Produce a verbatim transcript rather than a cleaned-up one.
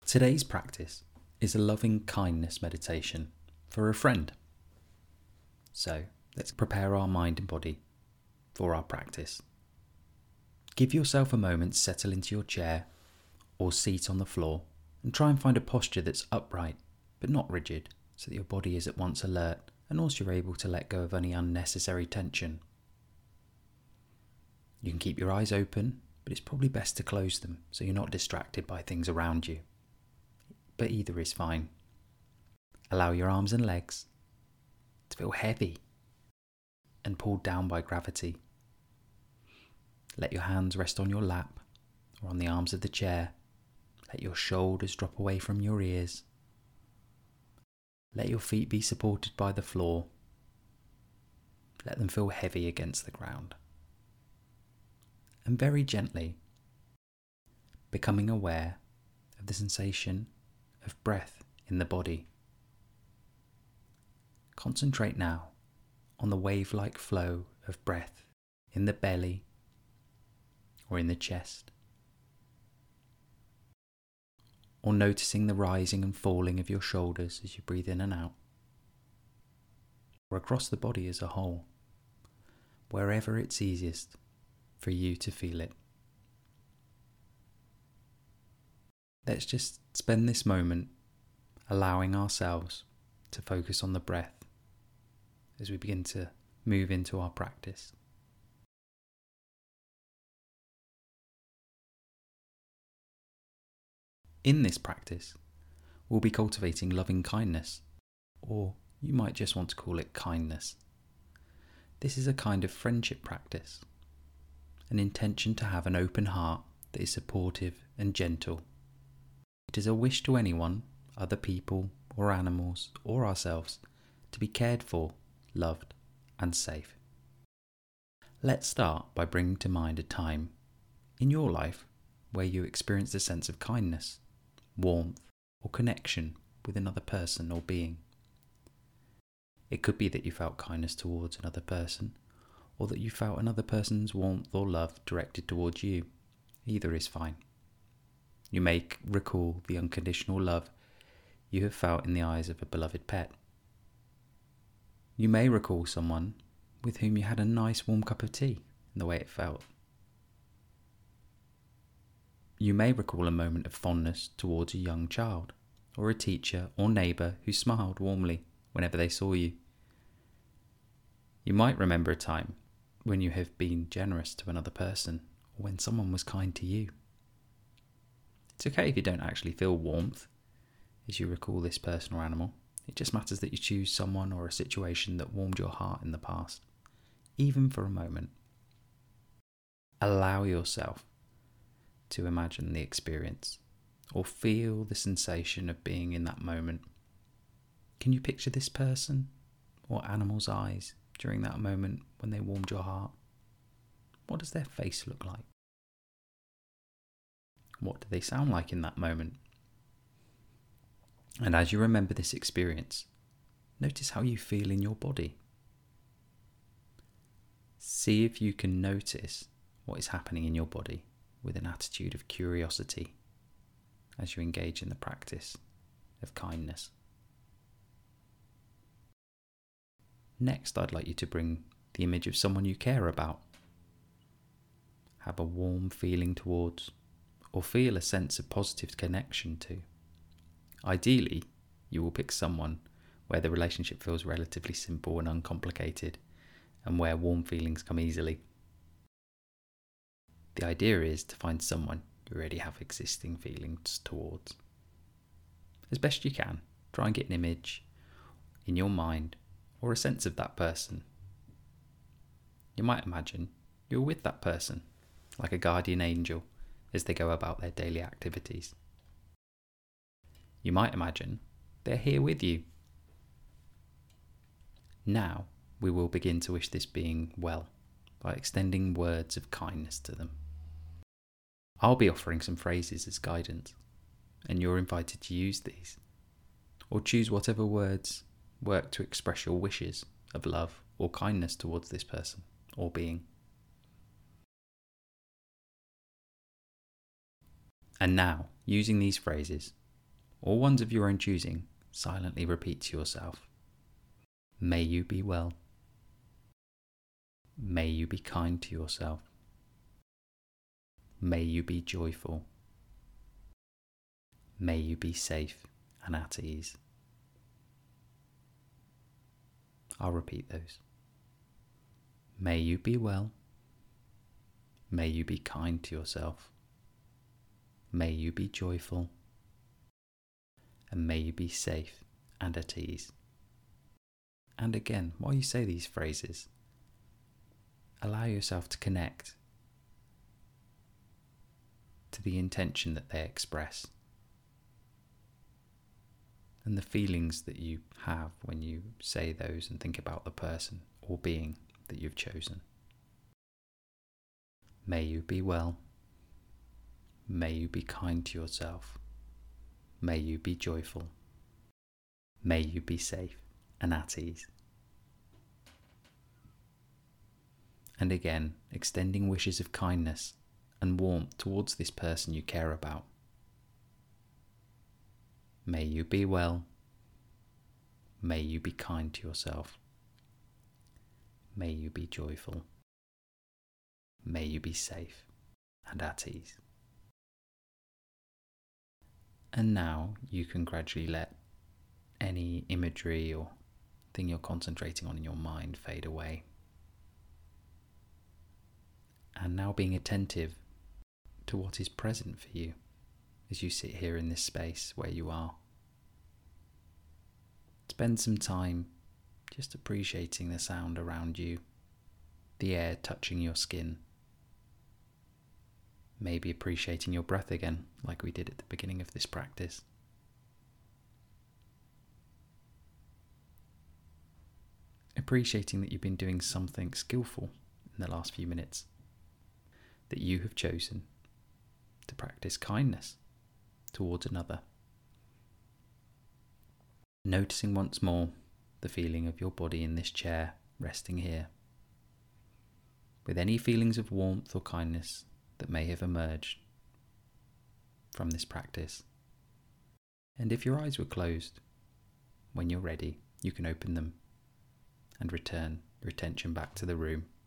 Today's practice is a loving kindness meditation for a friend. So let's prepare our mind and body for our practice. Give yourself a moment to settle into your chair or seat on the floor and try and find a posture that's upright but not rigid, so that your body is at once alert and also you're able to let go of any unnecessary tension. You can keep your eyes open, but it's probably best to close them so you're not distracted by things around you. But either is fine. Allow your arms and legs to feel heavy and pulled down by gravity. Let your hands rest on your lap or on the arms of the chair. Let your shoulders drop away from your ears. Let your feet be supported by the floor. Let them feel heavy against the ground. And very gently, becoming aware of the sensation of breath in the body. Concentrate now on the wave-like flow of breath in the belly or in the chest, or noticing the rising and falling of your shoulders as you breathe in and out, or across the body as a whole, wherever it's easiest for you to feel it. Let's just spend this moment allowing ourselves to focus on the breath as we begin to move into our practice. In this practice, we'll be cultivating loving kindness, or you might just want to call it kindness. This is a kind of friendship practice, an intention to have an open heart that is supportive and gentle. It is a wish to anyone, other people or animals or ourselves, to be cared for, loved and safe. Let's start by bringing to mind a time in your life where you experienced a sense of kindness, warmth or connection with another person or being. It could be that you felt kindness towards another person, or that you felt another person's warmth or love directed towards you. Either is fine. You may recall the unconditional love you have felt in the eyes of a beloved pet. You may recall someone with whom you had a nice warm cup of tea and the way it felt. You may recall a moment of fondness towards a young child, or a teacher or neighbour who smiled warmly whenever they saw you. You might remember a time when you have been generous to another person, or when someone was kind to you. It's okay if you don't actually feel warmth as you recall this person or animal. It just matters that you choose someone or a situation that warmed your heart in the past, even for a moment. Allow yourself to imagine the experience, or feel the sensation of being in that moment. Can you picture this person or animal's eyes during that moment when they warmed your heart? What does their face look like? What do they sound like in that moment? And as you remember this experience, notice how you feel in your body. See if you can notice what is happening in your body with an attitude of curiosity as you engage in the practice of kindness. Next, I'd like you to bring the image of someone you care about. Have a warm feeling towards, or feel a sense of positive connection to. Ideally, you will pick someone where the relationship feels relatively simple and uncomplicated, and where warm feelings come easily. The idea is to find someone you already have existing feelings towards. As best you can, try and get an image in your mind or a sense of that person. You might imagine you're with that person, like a guardian angel, as they go about their daily activities. You might imagine they're here with you. Now we will begin to wish this being well by extending words of kindness to them. I'll be offering some phrases as guidance, and you're invited to use these, or choose whatever words work to express your wishes of love or kindness towards this person or being. And now, using these phrases, or ones of your own choosing, silently repeat to yourself, may you be well. May you be kind to yourself. May you be joyful. May you be safe and at ease. I'll repeat those. May you be well. May you be kind to yourself. May you be joyful. And may you be safe and at ease. And again, while you say these phrases, allow yourself to connect to the intention that they express and the feelings that you have when you say those and think about the person or being that you've chosen. May you be well. May you be kind to yourself. May you be joyful. May you be safe and at ease. And again, extending wishes of kindness and warmth towards this person you care about. May you be well. May you be kind to yourself. May you be joyful. May you be safe and at ease. And now you can gradually let any imagery or thing you're concentrating on in your mind fade away. And now being attentive to what is present for you as you sit here in this space where you are. Spend some time just appreciating the sound around you, the air touching your skin. Maybe appreciating your breath again, like we did at the beginning of this practice. Appreciating that you've been doing something skillful in the last few minutes, that you have chosen to practice kindness towards another. Noticing once more the feeling of your body in this chair, resting here, with any feelings of warmth or kindness that may have emerged from this practice. And if your eyes were closed, when you're ready, you can open them and return your attention back to the room